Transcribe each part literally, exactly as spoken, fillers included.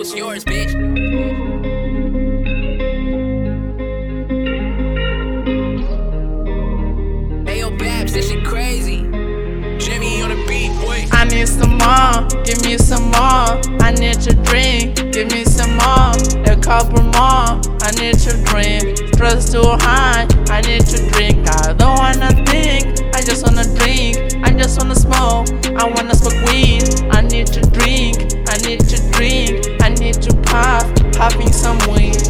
It's yours, bitch. Hey, yo, Babs, this shit crazy. Jimmy on the beat, boy. I need some more, give me some more. I need your drink, give me some more. A couple more, I need your drink. Stress too high, I need to drink. I don't wanna think, I just wanna drink. I just wanna smoke, I wanna smoke weed. I need to drink, I need to drink. I need to puff, puffing some weed.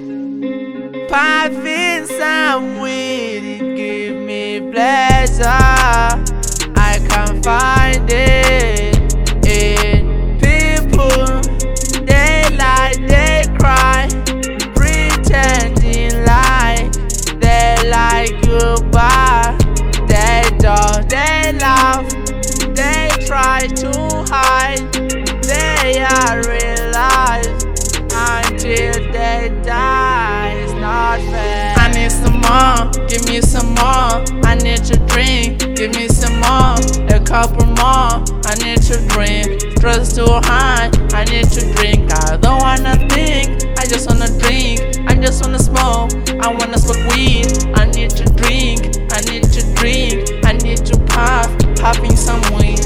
Puffing some weed, it give me pleasure. I can't find it in people. They lie, they cry, pretending like they like you, but they don't. They laugh, they try to hide. They are realized until they die. It's not fair. I need some more, give me some more. I need to drink, give me some more. A couple more, I need to drink. Stress too high, I need to drink. I don't wanna think, I just wanna drink. I just wanna smoke, I wanna smoke weed. I need to drink, I need to drink. I need to puff, puffing some weed.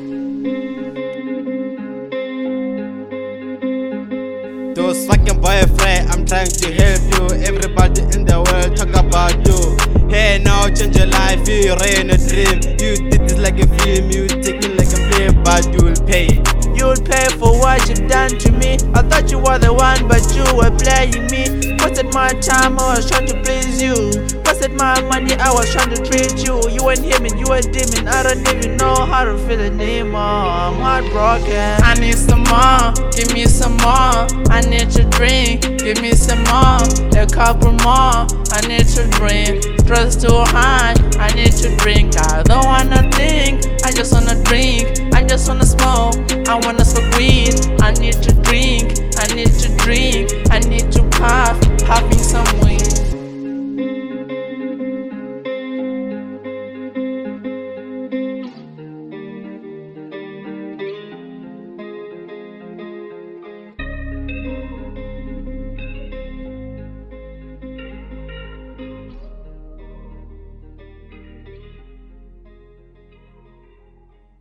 Those fucking boyfriend, I'm trying to help you. Everybody in the world talk about you. Hey now, change your life, you ran a dream. You did this like a film, you take it like a play, but you'll pay. You'll pay for what you've done to me. I thought you were the one, but you were playing me. Wasted my time, I was trying to please you. Wasted my money, I was trying to treat you. You weren't human, you were demon. I don't even know how to feel anymore. I'm heartbroken. I need some more, give me some more. I need to drink, give me some more. A couple more, I need to drink. Stress too high, I need to drink. I don't wanna think, I just wanna drink. I just wanna smoke, I wanna smoke weed. I need to drink.